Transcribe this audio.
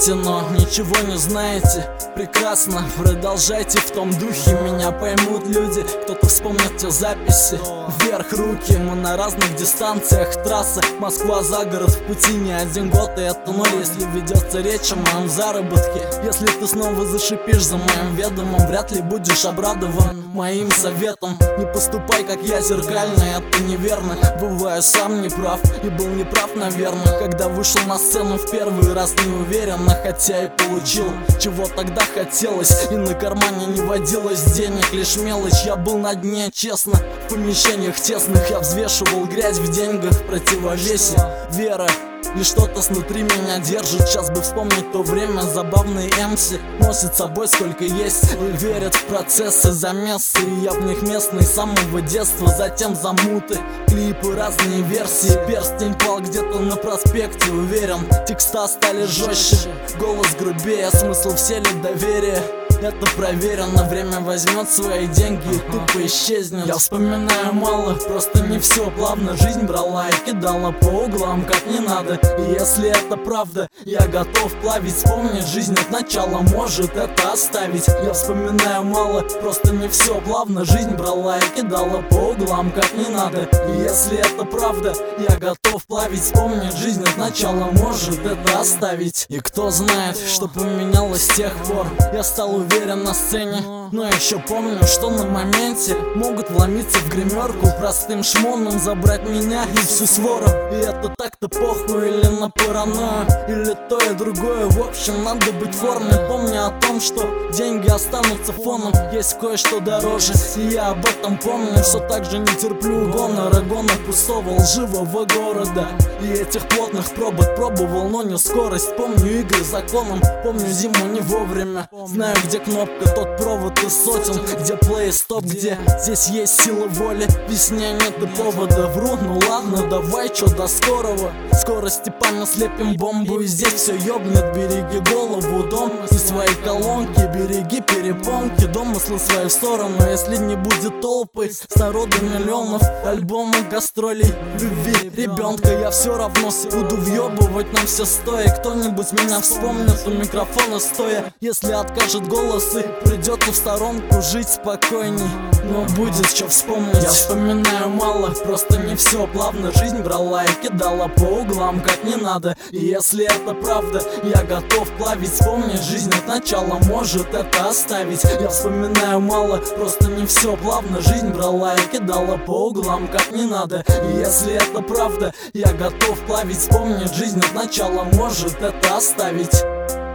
думаете, но ничего не знаете. Прекрасно, продолжайте в том духе. Меня поймут люди, кто-то вспомнит те записи. Вверх руки, мы на разных дистанциях. Трасса, Москва за город, в пути не один год. И это ноль, если ведется речь о моем заработке. Если ты снова зашипишь за моим ведомым, вряд ли будешь обрадован моим советом. Не поступай, как я, зеркально, это неверно. Бываю сам неправ и был неправ, наверное. Когда вышел на сцену в первый раз неуверенно, хотя и получил, чего тогда хотелось. И на кармане не водилось денег, лишь мелочь. Я был на дне, честно, в помещениях тесных. Я взвешивал грязь в деньгах в противовесе. Вера и что-то снутри меня держит. Сейчас бы вспомнить то время. Забавные MC носят с собой сколько есть и верят в процессы, замесы. И я в них местный с самого детства. Затем замуты, клипы, разные версии. Перстень пал где-то на проспекте, уверен. Текста стали жестче, голос грубее, смысл в силе доверия. Это проверено, время возьмет свои деньги и тупо исчезнет. Я вспоминаю мало, просто не все. Плавно жизнь брала и кидала по углам, как не надо. И если это правда, я готов плавить. Вспомнить жизнь от начала, может это оставить. Я вспоминаю мало, просто не все. Плавно жизнь брала и кидала по углам, как не надо. И если это правда, я готов плавить. Вспомнить жизнь от начала, может это оставить. И кто знает, что поменялось с тех пор. Я стал уверен на сцене, но еще помню, что на моменте могут вломиться в гримерку, простым шмоном забрать меня и всю свору. И это так-то похуй, или на паранойю, или то и другое. В общем, надо быть в форме, помня о том, что деньги останутся фоном. Есть кое-что дороже, и я об этом помню. Все так же не терплю гонора пустого лживого города. И этих плотных пробок пробовал, но не скорость. Помню игры законом, помню зиму не вовремя. Знаю, где кнопка, тот провод из сотен, где плей, стоп, где здесь есть сила воли. Весне нет и повода, вру, ну ладно, давай, чё, до скорого. Скорости память, слепим бомбу, и здесь все ёбнет. Береги голову, дом и свои колонки, береги перепонки, домыслы свои в сторону. Если не будет толпы, с народу миллионов, альбомы, гастролей, любви ребенка, я все равно буду въебывать нам все стоя. Кто-нибудь меня вспомнит у микрофона стоя. Если откажет голос и придет в сторонку, жить спокойней, но будет что вспомнить. Я вспоминаю мало, просто не все. Плавно жизнь брала и кидала по углам, как не надо. И если это правда, я готов плавить. Вспомнить жизнь от начала, может это оставить. Я вспоминаю мало, просто не все. Плавно жизнь брала и кидала по углам, как не надо. И если это правда, я готов плавить. Вспомнить жизнь от начала, может это оставить.